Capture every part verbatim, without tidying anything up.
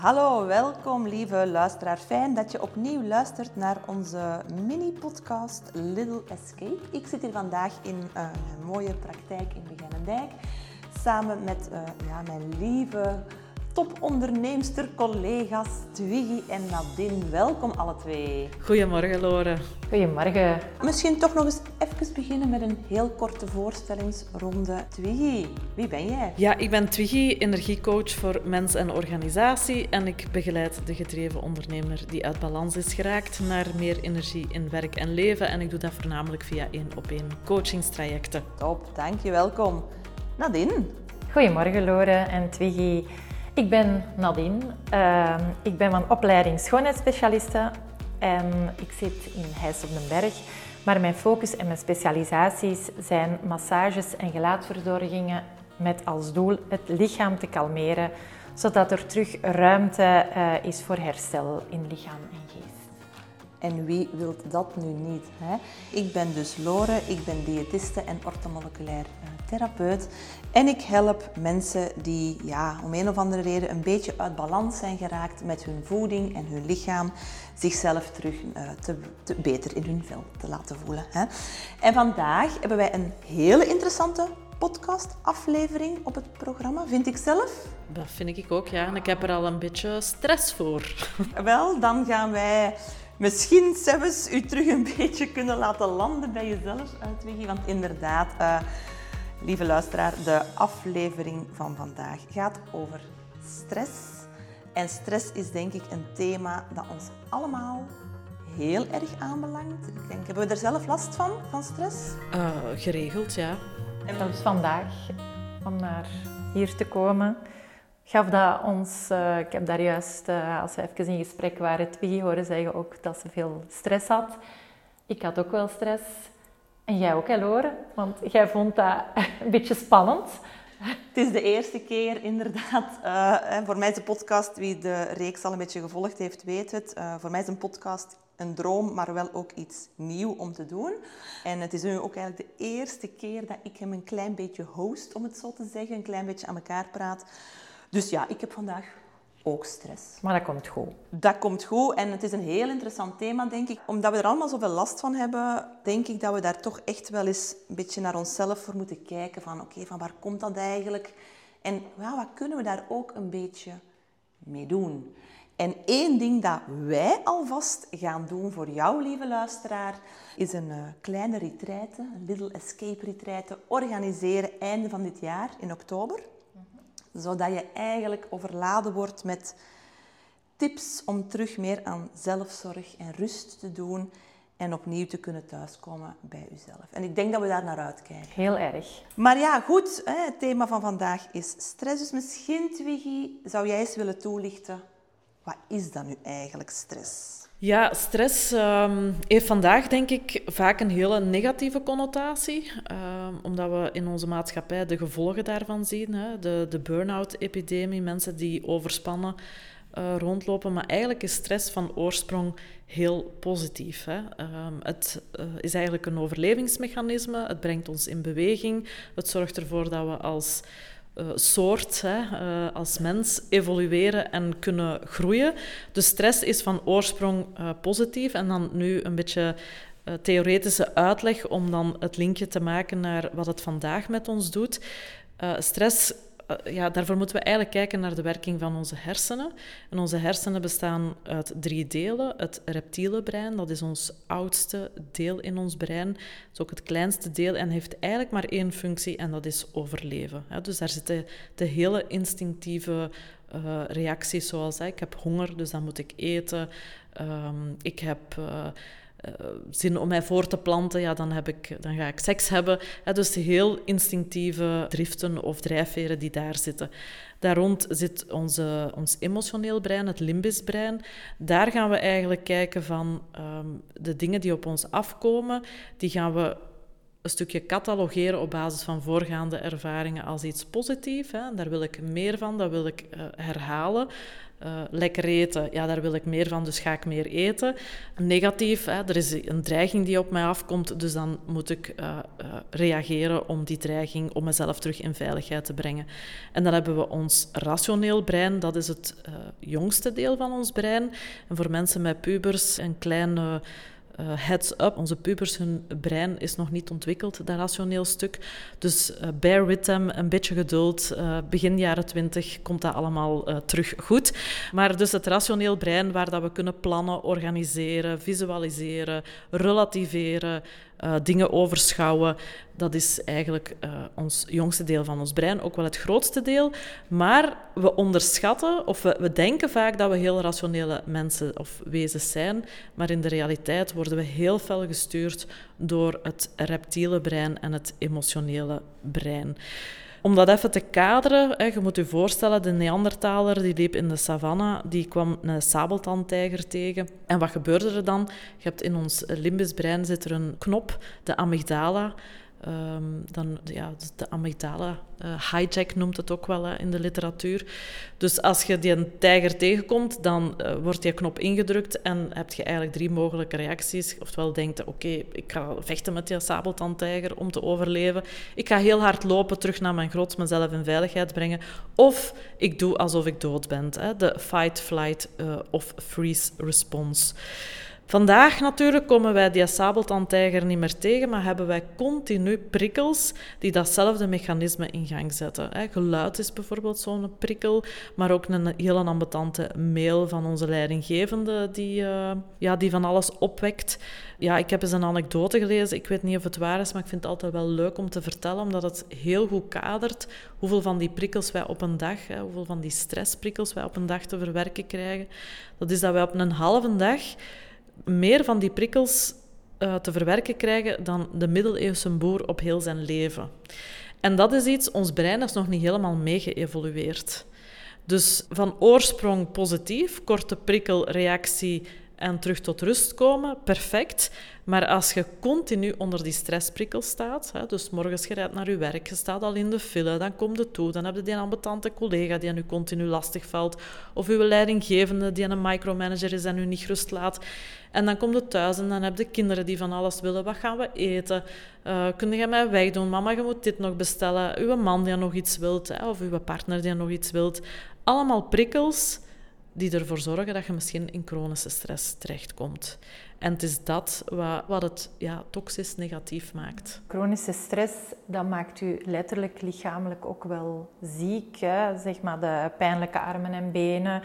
Hallo, welkom lieve luisteraar. Fijn dat je opnieuw luistert naar onze mini-podcast Little Escape. Ik zit hier vandaag in uh, een mooie praktijk in Begijnendijk samen met uh, ja, mijn lieve toponderneemster, collega's Twiggy en Nadine. Welkom alle twee. Goedemorgen, Lore. Goedemorgen. Misschien toch nog eens even beginnen met een heel korte voorstellingsronde. Twiggy, wie ben jij? Ja, ik ben Twiggy, energiecoach voor mens en organisatie en ik begeleid de gedreven ondernemer die uit balans is geraakt naar meer energie in werk en leven en ik doe dat voornamelijk via één-op-één coachingstrajecten. Top, dank je, welkom. Nadine. Goedemorgen, Lore en Twiggy. Ik ben Nadine. Uh, ik ben van opleiding schoonheidsspecialiste en ik zit in Heijs op den Berg. Maar mijn focus en mijn specialisaties zijn massages en gelaatverzorgingen met als doel het lichaam te kalmeren, zodat er terug ruimte uh, is voor herstel in lichaam en geest. En wie wil dat nu niet? Hè? Ik ben dus Lore, ik ben diëtiste en orthomoleculair uh, therapeut. En ik help mensen die ja, om een of andere reden een beetje uit balans zijn geraakt met hun voeding en hun lichaam, zichzelf terug uh, te, te, beter in hun vel te laten voelen. Hè? En vandaag hebben wij een hele interessante podcastaflevering op het programma, vind ik zelf. Dat vind ik ook, ja. En ik heb er al een beetje stress voor. Wel, dan gaan wij misschien zelfs u terug een beetje kunnen laten landen bij jezelf, Twiggy. Want inderdaad, uh, lieve luisteraar, de aflevering van vandaag gaat over stress. En stress is denk ik een thema dat ons allemaal heel erg aanbelangt. Ik denk, hebben we er zelf last van, van stress? Uh, geregeld, ja. En zelfs vandaag, om naar hier te komen, gaf dat ons, uh, ik heb daar juist, uh, als we even in gesprek waren, Twiggy horen zeggen ook dat ze veel stress had. Ik had ook wel stress. En jij ook, hè, Lore? Want jij vond dat een beetje spannend. Het is de eerste keer, inderdaad. Uh, voor mij is de podcast, wie de reeks al een beetje gevolgd heeft, weet het. Uh, voor mij is een podcast een droom, maar wel ook iets nieuw om te doen. En het is nu ook eigenlijk de eerste keer dat ik hem een klein beetje host, om het zo te zeggen. Een klein beetje aan elkaar praat. Dus ja, ik heb vandaag ook stress. Maar dat komt goed. Dat komt goed en het is een heel interessant thema, denk ik. Omdat we er allemaal zoveel last van hebben, denk ik dat we daar toch echt wel eens een beetje naar onszelf voor moeten kijken. Van oké, okay, van waar komt dat eigenlijk? En ja, wat kunnen we daar ook een beetje mee doen? En één ding dat wij alvast gaan doen voor jou, lieve luisteraar, is een uh, kleine retraite, een Little Escape retraite, organiseren einde van dit jaar in oktober. Zodat je eigenlijk overladen wordt met tips om terug meer aan zelfzorg en rust te doen en opnieuw te kunnen thuiskomen bij jezelf. En ik denk dat we daar naar uitkijken. Heel erg. Maar ja, goed, hè, het thema van vandaag is stress. Dus misschien, Twiggy, zou jij eens willen toelichten, wat is dan nu eigenlijk stress? Ja, stress um, heeft vandaag denk ik vaak een hele negatieve connotatie. Um, omdat we in onze maatschappij de gevolgen daarvan zien. Hè? De, de burn-out-epidemie, mensen die overspannen uh, rondlopen. Maar eigenlijk is stress van oorsprong heel positief. Hè? Um, het uh, is eigenlijk een overlevingsmechanisme. Het brengt ons in beweging. Het zorgt ervoor dat we als Uh, soort, hè, uh, als mens, evolueren en kunnen groeien. Dus stress is van oorsprong uh, positief. En dan nu een beetje uh, theoretische uitleg om dan het linkje te maken naar wat het vandaag met ons doet. Uh, stress, uh, ja, daarvoor moeten we eigenlijk kijken naar de werking van onze hersenen. En onze hersenen bestaan uit drie delen. Het reptiele brein, dat is ons oudste deel in ons brein. Dat is ook het kleinste deel en heeft eigenlijk maar één functie en dat is overleven. Dus daar zitten de hele instinctieve uh, reacties zoals ik heb honger, dus dan moet ik eten. Um, ik heb Uh, Uh, zin om mij voor te planten, ja, dan, heb ik, dan ga ik seks hebben. Ja, dus heel instinctieve driften of drijfveren die daar zitten. Daar rond zit onze, ons emotioneel brein, het limbisch brein. Daar gaan we eigenlijk kijken van um, de dingen die op ons afkomen, die gaan we een stukje catalogeren op basis van voorgaande ervaringen als iets positiefs. Hè. Daar wil ik meer van, dat wil ik uh, herhalen. Uh, lekker eten, ja, daar wil ik meer van, dus ga ik meer eten. Negatief, hè, er is een dreiging die op mij afkomt, dus dan moet ik uh, uh, reageren om die dreiging, om mezelf terug in veiligheid te brengen. En dan hebben we ons rationeel brein, dat is het uh, jongste deel van ons brein. En voor mensen met pubers een kleine uh, heads up. Onze pubers, hun brein is nog niet ontwikkeld, dat rationeel stuk. Dus uh, bear with them, een beetje geduld. Uh, begin jaren twintig komt dat allemaal uh, terug goed. Maar dus het rationeel brein, waar dat we kunnen plannen, organiseren, visualiseren, relativeren, uh, dingen overschouwen, dat is eigenlijk uh, ons jongste deel van ons brein, ook wel het grootste deel. Maar we onderschatten, of we, we denken vaak dat we heel rationele mensen of wezens zijn, maar in de realiteit worden we heel fel gestuurd door het reptiele brein en het emotionele brein. Om dat even te kaderen, hè, je moet je voorstellen, de Neandertaler die liep in de savanne, die kwam een sabeltandtijger tegen. En wat gebeurde er dan? Je hebt in ons limbisch brein zit er een knop, de amygdala. Um, dan, ja, de amygdala uh, hijack noemt het ook wel hè, in de literatuur. Dus als je die een tijger tegenkomt, dan uh, wordt die knop ingedrukt en heb je eigenlijk drie mogelijke reacties. Oftewel denkt je, oké, okay, ik ga vechten met die sabeltandtijger om te overleven. Ik ga heel hard lopen, terug naar mijn grot, mezelf in veiligheid brengen. Of ik doe alsof ik dood ben. Hè, de fight, flight uh, of freeze response. Vandaag natuurlijk komen wij die sabeltandtijger niet meer tegen, maar hebben wij continu prikkels die datzelfde mechanisme in gang zetten. Geluid is bijvoorbeeld zo'n prikkel, maar ook een heel ambetante mail van onze leidinggevende die, uh, ja, die van alles opwekt. Ja, ik heb eens een anekdote gelezen, ik weet niet of het waar is, maar ik vind het altijd wel leuk om te vertellen, omdat het heel goed kadert hoeveel van die prikkels wij op een dag, hè, hoeveel van die stressprikkels wij op een dag te verwerken krijgen. Dat is dat wij op een halve dag meer van die prikkels uh, te verwerken krijgen dan de middeleeuwse boer op heel zijn leven. En dat is iets, ons brein is nog niet helemaal mee geëvolueerd. Dus van oorsprong positief, korte prikkelreactie en terug tot rust komen, perfect. Maar als je continu onder die stressprikkel staat, hè, dus morgens je rijdt naar je werk, je staat al in de file, dan komt het toe, dan heb je die ambetante collega die aan u continu lastig valt, of uw leidinggevende die een micromanager is en u niet gerust laat. En dan komt het thuis en dan heb je kinderen die van alles willen. Wat gaan we eten? Uh, kun je mij wegdoen? Mama, je moet dit nog bestellen. Uw man die nog iets wilt, hè, of uw partner die nog iets wilt. Allemaal prikkels die ervoor zorgen dat je misschien in chronische stress terechtkomt. En het is dat wat, wat het ja, toxisch negatief maakt. Chronische stress, dat maakt u letterlijk lichamelijk ook wel ziek. Hè? Zeg maar de pijnlijke armen en benen,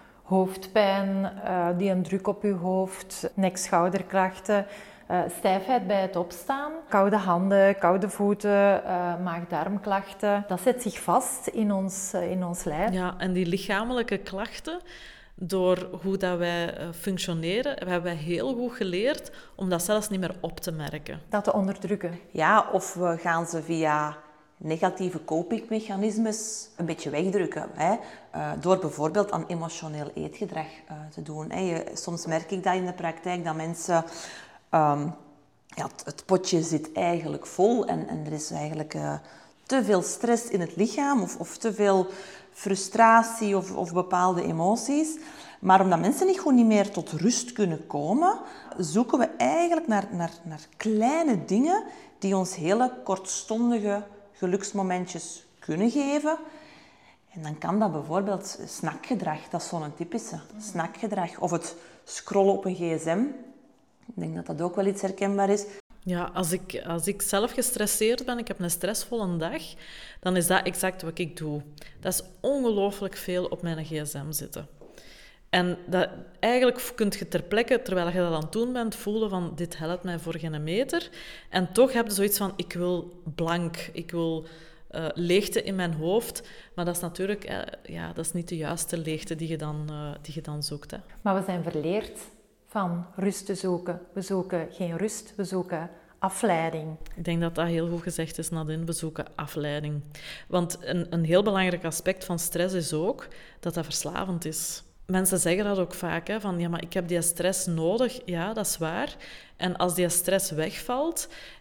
hoofdpijn, uh, die een druk op uw hoofd, nek-schouderklachten, uh, stijfheid bij het opstaan, koude handen, koude voeten, uh, maag-darmklachten. Dat zet zich vast in ons, uh, in ons lijf. Ja, en die lichamelijke klachten, door hoe dat wij uh, functioneren, hebben wij heel goed geleerd om dat zelfs niet meer op te merken. Dat te onderdrukken. Ja, of we gaan ze via negatieve copingmechanismes een beetje wegdrukken. Hè? Uh, door bijvoorbeeld aan emotioneel eetgedrag uh, te doen. Hè? Je, soms merk ik dat in de praktijk, dat mensen... Um, ja, het, het potje zit eigenlijk vol en, en er is eigenlijk uh, te veel stress in het lichaam of, of te veel frustratie of, of bepaalde emoties. Maar omdat mensen niet gewoon niet meer tot rust kunnen komen, zoeken we eigenlijk naar, naar, naar kleine dingen die ons hele kortstondige geluksmomentjes kunnen geven. En dan kan dat bijvoorbeeld snackgedrag, dat is zo'n typische snackgedrag. Of het scrollen op een gsm. Ik denk dat dat ook wel iets herkenbaar is. Ja, als ik, als ik zelf gestresseerd ben, ik heb een stressvolle dag, dan is dat exact wat ik doe. Dat is ongelooflijk veel op mijn gsm zitten. En dat, eigenlijk kun je ter plekke, terwijl je dat aan het doen bent, voelen van dit helpt mij voor geen meter. En toch heb je zoiets van, ik wil blank, ik wil uh, leegte in mijn hoofd. Maar dat is natuurlijk uh, ja, dat is niet de juiste leegte die je dan, uh, die je dan zoekt. Hè. Maar we zijn verleerd van rust te zoeken. We zoeken geen rust, we zoeken afleiding. Ik denk dat dat heel goed gezegd is, Nadine. We zoeken afleiding. Want een, een heel belangrijk aspect van stress is ook dat dat verslavend is. Mensen zeggen dat ook vaak, hè, van ja, maar ik heb die stress nodig. Ja, dat is waar. En als die stress wegvalt,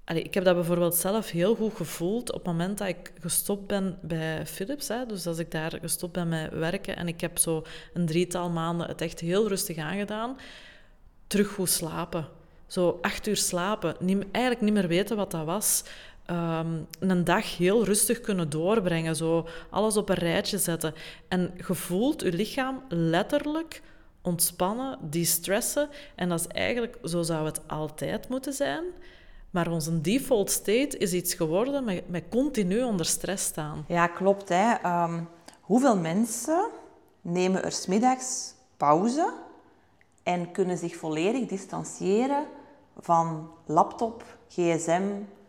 Allee, ik heb dat bijvoorbeeld zelf heel goed gevoeld op het moment dat ik gestopt ben bij Philips. Hè. Dus als ik daar gestopt ben met werken en ik heb zo een drietal maanden het echt heel rustig aangedaan, terug goed slapen. Zo acht uur slapen, niet, eigenlijk niet meer weten wat dat was. Um, een dag heel rustig kunnen doorbrengen, zo alles op een rijtje zetten. En je voelt je lichaam letterlijk ontspannen, de-stressen. En dat is eigenlijk, zo zou het altijd moeten zijn. Maar onze default state is iets geworden met, met continu onder stress staan. Ja, klopt. Hè. Um, hoeveel mensen nemen er 's middags pauze en kunnen zich volledig distancieren van laptop, gsm?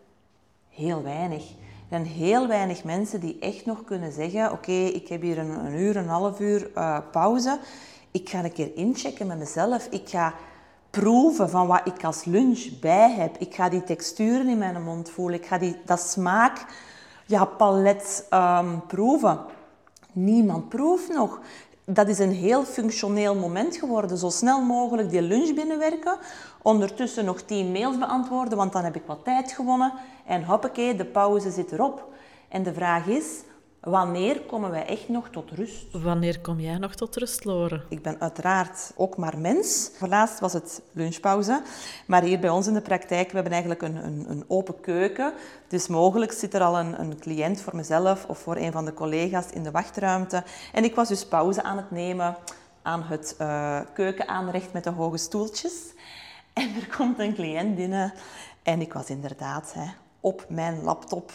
Heel weinig. Er zijn heel weinig mensen die echt nog kunnen zeggen, oké, okay, ik heb hier een, een uur, een half uur uh, pauze. Ik ga een keer inchecken met mezelf. Ik ga proeven van wat ik als lunch bij heb. Ik ga die texturen in mijn mond voelen. Ik ga die, dat smaak, ja, palet um, proeven. Niemand proeft nog. Dat is een heel functioneel moment geworden. Zo snel mogelijk die lunch binnenwerken. Ondertussen nog tien mails beantwoorden, want dan heb ik wat tijd gewonnen. En hoppakee, de pauze zit erop. En de vraag is, wanneer komen wij echt nog tot rust? Wanneer kom jij nog tot rust, Lore? Ik ben uiteraard ook maar mens. Voorlaatst was het lunchpauze. Maar hier bij ons in de praktijk, we hebben eigenlijk een, een, een open keuken. Dus mogelijk zit er al een, een cliënt voor mezelf of voor een van de collega's in de wachtruimte. En ik was dus pauze aan het nemen aan het uh, keukenaanrecht met de hoge stoeltjes. En er komt een cliënt binnen. En ik was inderdaad hè, op mijn laptop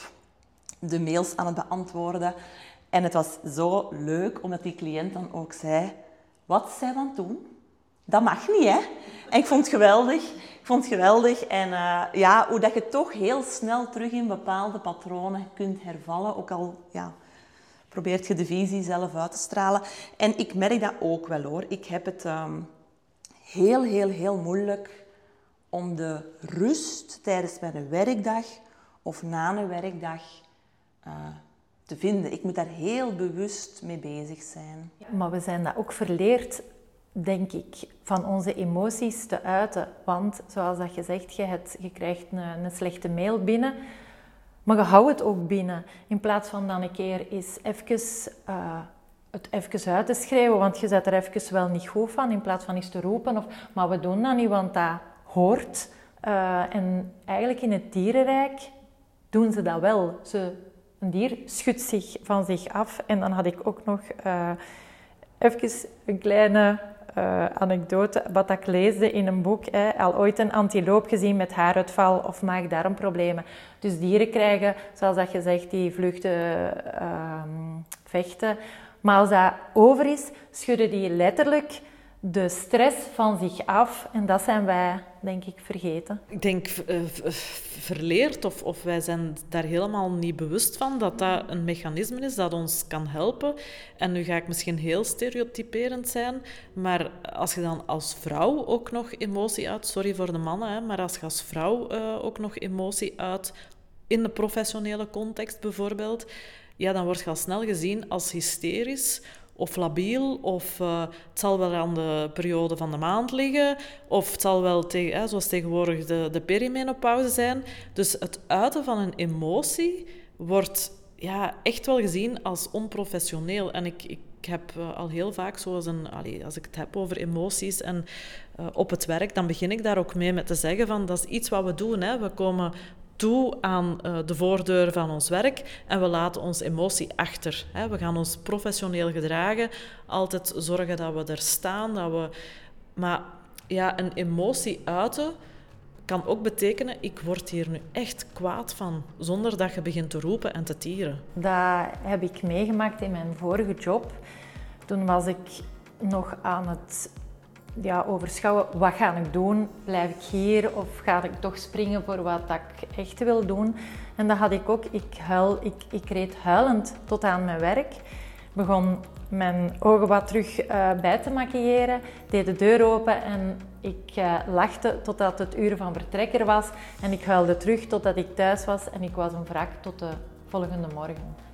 de mails aan het beantwoorden. En het was zo leuk, omdat die cliënt dan ook zei, wat zij dan doen? Dat mag niet, hè? En ik vond het geweldig. Ik vond het geweldig. En uh, ja, hoe dat je toch heel snel terug in bepaalde patronen kunt hervallen. Ook al ja, probeert je de visie zelf uit te stralen. En ik merk dat ook wel, hoor. Ik heb het um, heel, heel, heel moeilijk om de rust tijdens mijn werkdag of na een werkdag uh, te vinden. Ik moet daar heel bewust mee bezig zijn. Maar we zijn dat ook verleerd, denk ik, van onze emoties te uiten. Want, zoals dat je zegt, je, hebt, je krijgt een, een slechte mail binnen, maar je houdt het ook binnen. In plaats van dan een keer eens even, uh, het even uit te schreeuwen, want je zet er even wel niet goed van, in plaats van eens te roepen. Of, maar we doen dat niet, want dat hoort. Uh, en eigenlijk in het dierenrijk doen ze dat wel. Ze, een dier schudt zich van zich af. En dan had ik ook nog uh, even een kleine uh, anekdote. Wat ik leesde in een boek. Hè, al ooit een antiloop gezien met haaruitval of maag-darmproblemen. Dus dieren krijgen, zoals dat je zegt, die vluchten, uh, vechten. Maar als dat over is, schudden die letterlijk de stress van zich af. En dat zijn wij, denk ik, vergeten. Ik denk uh, verleerd, of, of wij zijn daar helemaal niet bewust van, dat dat een mechanisme is dat ons kan helpen. En nu ga ik misschien heel stereotyperend zijn, maar als je dan als vrouw ook nog emotie uit, sorry voor de mannen, hè, maar als je als vrouw uh, ook nog emotie uit, in de professionele context bijvoorbeeld, ja, dan word je al snel gezien als hysterisch, of labiel, of uh, het zal wel aan de periode van de maand liggen, of het zal wel, tegen, hè, zoals tegenwoordig, de, de perimenopauze zijn. Dus het uiten van een emotie wordt ja, echt wel gezien als onprofessioneel. En ik, ik heb uh, al heel vaak, zoals een, allee, als ik het heb over emoties en uh, op het werk, dan begin ik daar ook mee met te zeggen van, dat is iets wat we doen. Hè. We komen toe aan uh, de voordeur van ons werk en we laten onze emotie achter. Hè. We gaan ons professioneel gedragen, altijd zorgen dat we er staan. Dat we... Maar ja, een emotie uiten kan ook betekenen, ik word hier nu echt kwaad van, zonder dat je begint te roepen en te tieren. Dat heb ik meegemaakt in mijn vorige job. Toen was ik nog aan het ja, overschouwen, wat ga ik doen? Blijf ik hier of ga ik toch springen voor wat ik echt wil doen? En dat had ik ook. Ik, huil, ik, ik reed huilend tot aan mijn werk. Begon mijn ogen wat terug uh, bij te maquilleren, deed de deur open en ik uh, lachte totdat het uur van vertrek er was. En ik huilde terug totdat ik thuis was en ik was een wrak tot de volgende morgen.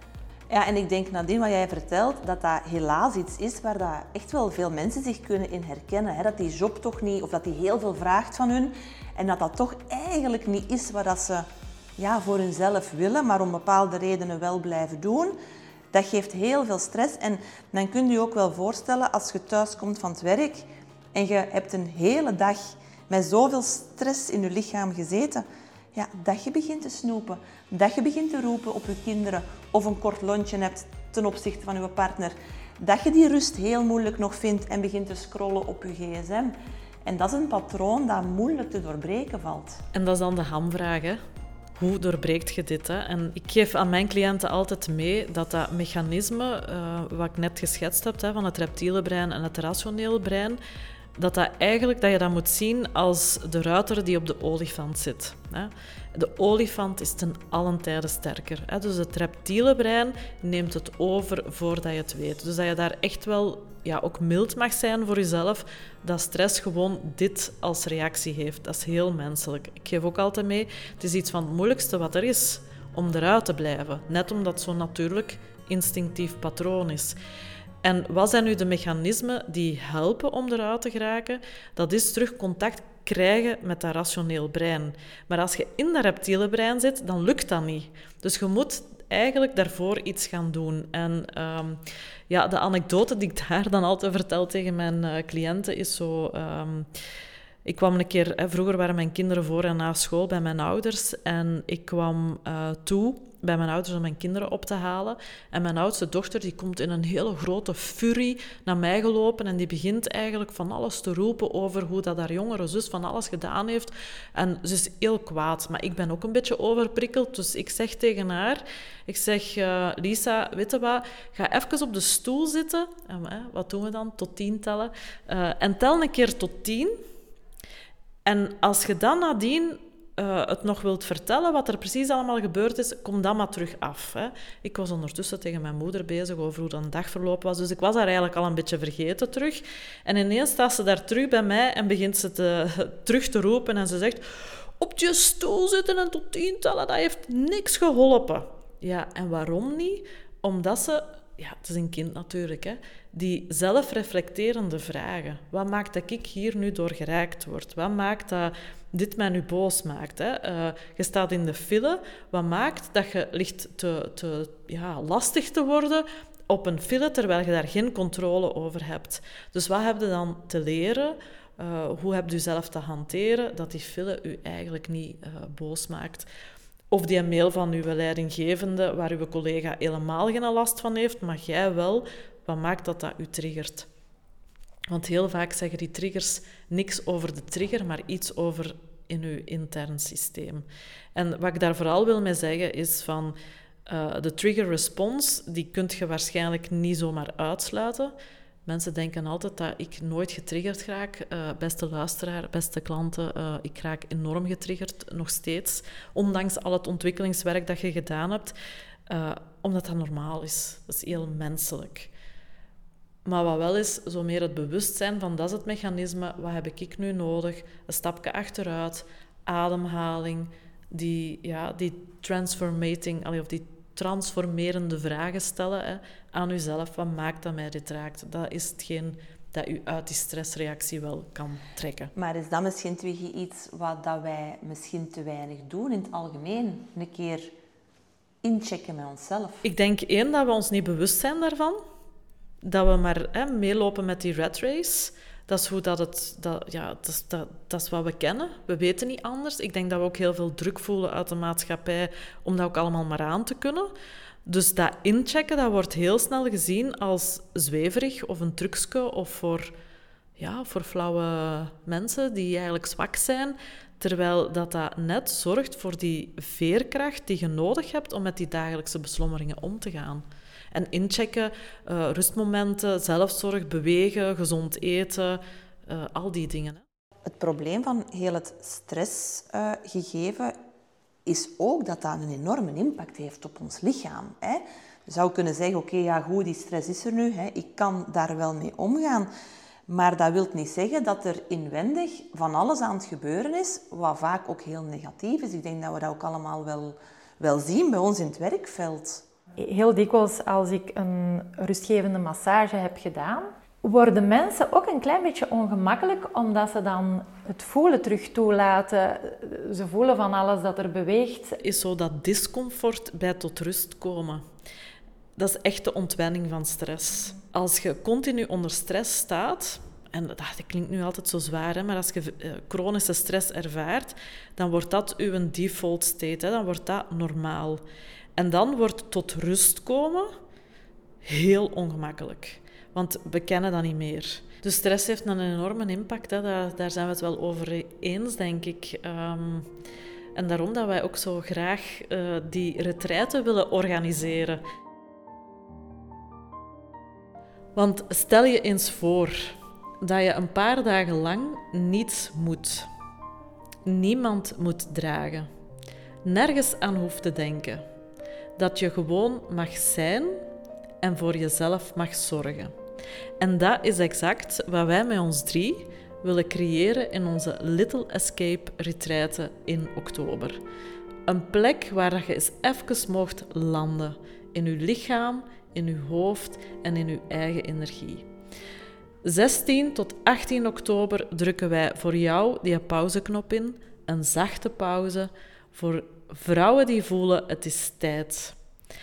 Ja, en ik denk nadien wat jij vertelt, dat dat helaas iets is waar dat echt wel veel mensen zich kunnen in herkennen. Hè? Dat die job toch niet, of dat die heel veel vraagt van hun. En dat dat toch eigenlijk niet is wat dat ze ja, voor hunzelf willen, maar om bepaalde redenen wel blijven doen. Dat geeft heel veel stress. En dan kun je je ook wel voorstellen, als je thuis komt van het werk en je hebt een hele dag met zoveel stress in je lichaam gezeten, ja, dat je begint te snoepen, dat je begint te roepen op je kinderen of een kort lontje hebt ten opzichte van je partner, dat je die rust heel moeilijk nog vindt en begint te scrollen op je gsm. En dat is een patroon dat moeilijk te doorbreken valt. En dat is dan de hamvraag, hè? Hoe doorbreekt je dit? Hè? En ik geef aan mijn cliënten altijd mee dat dat mechanisme, uh, wat ik net geschetst heb, hè, van het reptiele brein en het rationele brein, dat, dat, eigenlijk, dat je dat moet zien als de ruiter die op de olifant zit. Hè. De olifant is ten allen tijde sterker. Hè. Dus het reptiele brein neemt het over voordat je het weet. Dus dat je daar echt wel ja, ook mild mag zijn voor jezelf, dat stress gewoon dit als reactie heeft. Dat is heel menselijk. Ik geef ook altijd mee, het is iets van het moeilijkste wat er is, om eruit te blijven. Net omdat het zo'n natuurlijk instinctief patroon is. En wat zijn nu de mechanismen die helpen om eruit te geraken? Dat is terug contact krijgen met dat rationeel brein. Maar als je in dat reptiele brein zit, dan lukt dat niet. Dus je moet eigenlijk daarvoor iets gaan doen. En um, ja, de anekdote die ik daar dan altijd vertel tegen mijn uh, cliënten is zo... Um, ik kwam een keer... Hè, vroeger waren mijn kinderen voor en na school bij mijn ouders. En ik kwam uh, toe bij mijn ouders om mijn kinderen op te halen. En mijn oudste dochter die komt in een hele grote furie naar mij gelopen en die begint eigenlijk van alles te roepen over hoe dat haar jongere zus van alles gedaan heeft. En ze is heel kwaad, maar ik ben ook een beetje overprikkeld. Dus ik zeg tegen haar, ik zeg, uh, Lisa, weet je wat, ga even op de stoel zitten. En, uh, wat doen we dan? Tot tien tellen. Uh, en tel een keer tot tien. En als je dan nadien Uh, het nog wilt vertellen, wat er precies allemaal gebeurd is, kom dan maar terug af. Hè. Ik was ondertussen tegen mijn moeder bezig over hoe dan een dagverloop was, dus ik was haar eigenlijk al een beetje vergeten terug. En ineens staat ze daar terug bij mij en begint ze te, terug te roepen en ze zegt, op je stoel zitten en tot tien tellen, dat heeft niks geholpen. Ja, en waarom niet? Omdat ze... Ja, het is een kind natuurlijk, hè. Die zelfreflecterende vragen. Wat maakt dat ik hier nu door geraakt word? Wat maakt dat dit mij nu boos maakt? Hè? Uh, je staat in de file. Wat maakt dat je ligt te, te ja, lastig te worden op een file, terwijl je daar geen controle over hebt? Dus wat heb je dan te leren? Uh, hoe heb je jezelf te hanteren dat die file u eigenlijk niet uh, boos maakt? Of die een mail van uw leidinggevende, waar uw collega helemaal geen last van heeft, maar jij wel. Wat maakt dat dat u triggert? Want heel vaak zeggen die triggers niks over de trigger, maar iets over in uw intern systeem. En wat ik daar vooral wil mee zeggen is van uh, de trigger response, die kun je waarschijnlijk niet zomaar uitsluiten. Mensen denken altijd dat ik nooit getriggerd raak. Uh, beste luisteraar, beste klanten, uh, ik raak enorm getriggerd, nog steeds. Ondanks al het ontwikkelingswerk dat je gedaan hebt. Uh, omdat dat normaal is. Dat is heel menselijk. Maar wat wel is, zo meer het bewustzijn van dat is het mechanisme, wat heb ik nu nodig? Een stapje achteruit, ademhaling, die, ja, die transformating, of die transformerende vragen stellen hè, aan uzelf. Wat maakt dat mij dit raakt? Dat is hetgeen dat u uit die stressreactie wel kan trekken. Maar is dat misschien Twiggy iets wat dat wij misschien te weinig doen in het algemeen? Een keer inchecken met onszelf. Ik denk één, dat we ons niet bewust zijn daarvan. Dat we maar hè, meelopen met die rat race. Dat is hoe dat het... Dat, ja, dat is, dat, dat is wat we kennen. We weten niet anders. Ik denk dat we ook heel veel druk voelen uit de maatschappij om dat ook allemaal maar aan te kunnen. Dus dat inchecken, dat wordt heel snel gezien als zweverig of een trucje of voor, ja, voor flauwe mensen die eigenlijk zwak zijn. Terwijl dat, dat net zorgt voor die veerkracht die je nodig hebt om met die dagelijkse beslommeringen om te gaan. En inchecken, uh, rustmomenten, zelfzorg, bewegen, gezond eten, uh, al die dingen. Hè. Het probleem van heel het stressgegeven uh, is ook dat dat een enorme impact heeft op ons lichaam. Hè. Je zou kunnen zeggen, oké, okay, ja goed, die stress is er nu, hè, ik kan daar wel mee omgaan. Maar dat wil niet zeggen dat er inwendig van alles aan het gebeuren is, wat vaak ook heel negatief is. Ik denk dat we dat ook allemaal wel, wel zien bij ons in het werkveld. Heel dikwijls als ik een rustgevende massage heb gedaan, worden mensen ook een klein beetje ongemakkelijk, omdat ze dan het voelen terug toelaten. Ze voelen van alles dat er beweegt. Is zo dat discomfort bij tot rust komen. Dat is echt de ontwenning van stress. Als je continu onder stress staat, en dat klinkt nu altijd zo zwaar, hè, maar als je uh, chronische stress ervaart, dan wordt dat uw default state, hè, dan wordt dat normaal. En dan wordt tot rust komen heel ongemakkelijk. Want we kennen dat niet meer. Dus stress heeft een enorme impact. Hè. Daar, daar zijn we het wel over eens, denk ik. Um, en daarom dat wij ook zo graag uh, die retraite willen organiseren. Want stel je eens voor dat je een paar dagen lang niets moet. Niemand moet dragen. Nergens aan hoeft te denken. Dat je gewoon mag zijn en voor jezelf mag zorgen. En dat is exact wat wij met ons drie willen creëren in onze Little Escape retraite in oktober. Een plek waar je eens even mocht landen. In je lichaam, in je hoofd en in je eigen energie. zestien tot achttien oktober drukken wij voor jou die pauzeknop in. Een zachte pauze voor vrouwen die voelen het is tijd.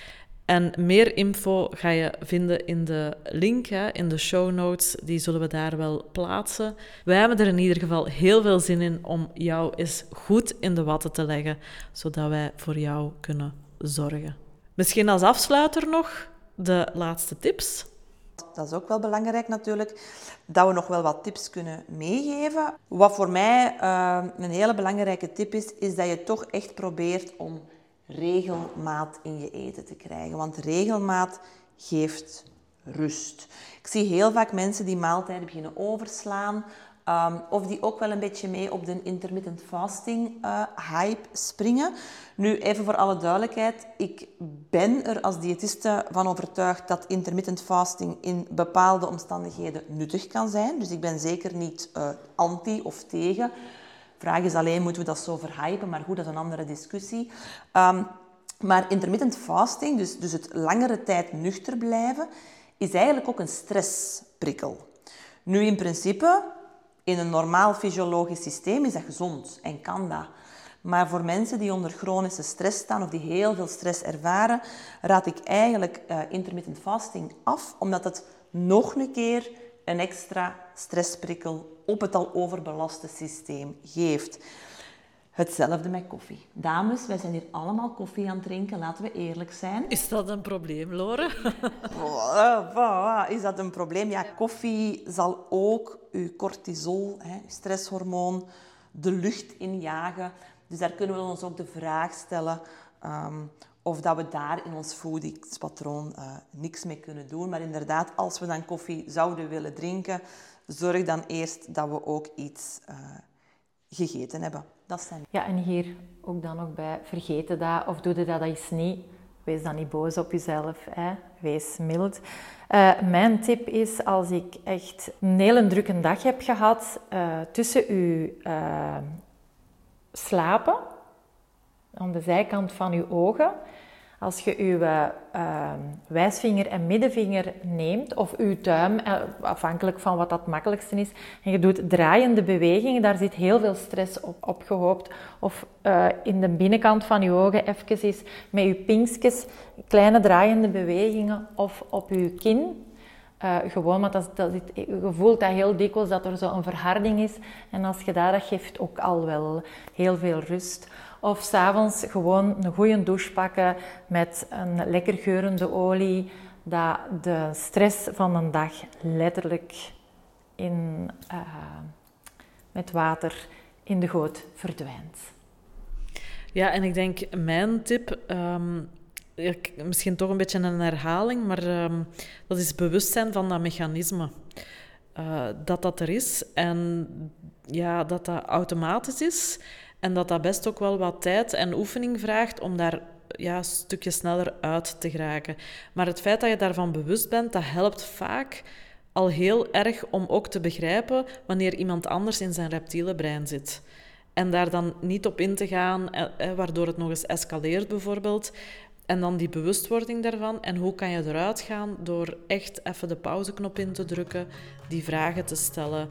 En meer info ga je vinden in de link, hè, in de show notes. Die zullen we daar wel plaatsen. Wij hebben er in ieder geval heel veel zin in om jou eens goed in de watten te leggen, zodat wij voor jou kunnen zorgen. Misschien als afsluiter nog de laatste tips. Dat is ook wel belangrijk natuurlijk, dat we nog wel wat tips kunnen meegeven. Wat voor mij uh, een hele belangrijke tip is, is dat je toch echt probeert om regelmaat in je eten te krijgen. Want regelmaat geeft rust. Ik zie heel vaak mensen die maaltijden beginnen overslaan, um, of die ook wel een beetje mee op de intermittent fasting uh, hype springen. Nu, even voor alle duidelijkheid, ik ben er als diëtiste van overtuigd dat intermittent fasting in bepaalde omstandigheden nuttig kan zijn. Dus ik ben zeker niet uh, anti of tegen. De vraag is alleen, moeten we dat zo verhypen? Maar goed, dat is een andere discussie. Um, maar intermittent fasting, dus, dus het langere tijd nuchter blijven, is eigenlijk ook een stressprikkel. Nu, in principe, in een normaal fysiologisch systeem is dat gezond en kan dat. Maar voor mensen die onder chronische stress staan of die heel veel stress ervaren, raad ik eigenlijk uh, intermittent fasting af, omdat het nog een keer een extra stressprikkel op het al overbelaste systeem geeft. Hetzelfde met koffie. Dames, wij zijn hier allemaal koffie aan het drinken, laten we eerlijk zijn. Is dat een probleem, Lore? Is dat een probleem? Ja, koffie zal ook uw cortisol, hè, uw stresshormoon, de lucht injagen. Dus daar kunnen we ons ook de vraag stellen um, of dat we daar in ons voedingspatroon uh, niks mee kunnen doen. Maar inderdaad, als we dan koffie zouden willen drinken, zorg dan eerst dat we ook iets uh, gegeten hebben. Dat zijn... Ja, en hier ook dan ook bij, vergeten dat of doe je dat eens niet. Wees dan niet boos op jezelf, hè. Wees mild. Uh, mijn tip is, als ik echt een hele drukke dag heb gehad, uh, tussen uw uh, slapen, aan de zijkant van uw ogen, als je uw uh, wijsvinger en middenvinger neemt, of uw duim, uh, afhankelijk van wat dat het makkelijkste is, en je doet draaiende bewegingen, daar zit heel veel stress op opgehoopt. Of uh, in de binnenkant van je ogen even eens met je pinkjes, kleine draaiende bewegingen, of op je kin. Uh, gewoon, want dat, dat, je voelt dat heel dikwijls dat er zo een verharding is. En als je dat, dat geeft ook al wel heel veel rust. Of 's avonds gewoon een goede douche pakken met een lekker geurende olie. Dat de stress van een dag letterlijk in, uh, met water in de goot verdwijnt. Ja, en ik denk mijn tip... Um... Misschien toch een beetje een herhaling, maar um, dat is bewustzijn van dat mechanisme. Uh, dat dat er is en ja, dat dat automatisch is en dat dat best ook wel wat tijd en oefening vraagt om daar ja, een stukje sneller uit te geraken. Maar het feit dat je daarvan bewust bent, dat helpt vaak al heel erg om ook te begrijpen wanneer iemand anders in zijn reptiele brein zit. En daar dan niet op in te gaan, eh, waardoor het nog eens escaleert bijvoorbeeld. En dan die bewustwording daarvan. En hoe kan je eruit gaan door echt even de pauzeknop in te drukken, die vragen te stellen,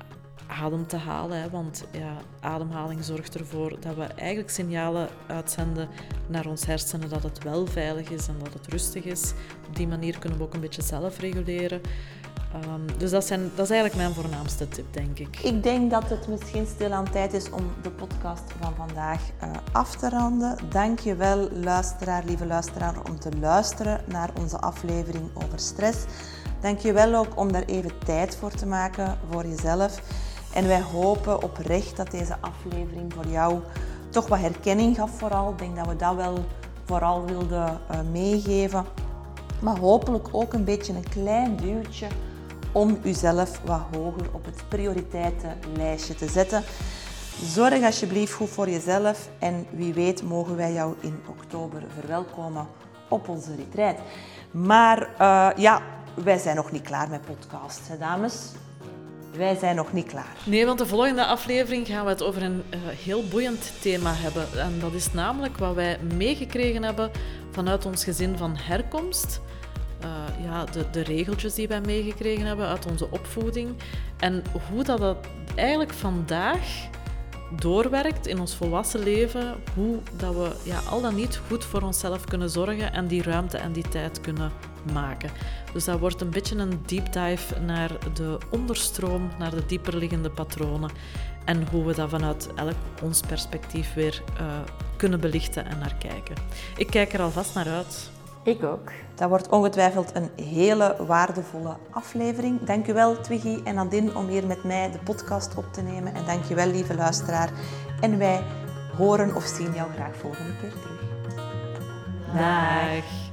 adem te halen. Hè? Want ja, ademhaling zorgt ervoor dat we eigenlijk signalen uitzenden naar ons hersenen dat het wel veilig is en dat het rustig is. Op die manier kunnen we ook een beetje zelf reguleren. Um, dus dat, zijn, dat is eigenlijk mijn voornaamste tip, denk ik. Ik denk dat het misschien stilaan tijd is om de podcast van vandaag uh, af te ronden. Dank je wel, luisteraar, lieve luisteraar, om te luisteren naar onze aflevering over stress. Dank je wel ook om daar even tijd voor te maken voor jezelf. En wij hopen oprecht dat deze aflevering voor jou toch wat herkenning gaf vooral. Ik denk dat we dat wel vooral wilden uh, meegeven. Maar hopelijk ook een beetje een klein duwtje om uzelf wat hoger op het prioriteitenlijstje te zetten. Zorg alsjeblieft goed voor jezelf en wie weet mogen wij jou in oktober verwelkomen op onze retreat. Maar uh, ja, wij zijn nog niet klaar met podcasts, hè, dames. Wij zijn nog niet klaar. Nee, want de volgende aflevering gaan we het over een uh, heel boeiend thema hebben. En dat is namelijk wat wij meegekregen hebben vanuit ons gezin van herkomst. Uh, ja, de, de regeltjes die wij meegekregen hebben uit onze opvoeding. En hoe dat, dat eigenlijk vandaag doorwerkt in ons volwassen leven. Hoe dat we ja, al dan niet goed voor onszelf kunnen zorgen en die ruimte en die tijd kunnen maken. Dus dat wordt een beetje een deep dive naar de onderstroom, naar de dieperliggende patronen. En hoe we dat vanuit elk ons perspectief weer uh, kunnen belichten en naar kijken. Ik kijk er alvast naar uit. Ik ook. Dat wordt ongetwijfeld een hele waardevolle aflevering. Dank u wel, Twiggy en Nadine, om hier met mij de podcast op te nemen. En dank je wel, lieve luisteraar. En wij horen of zien jou graag volgende keer terug. Dag.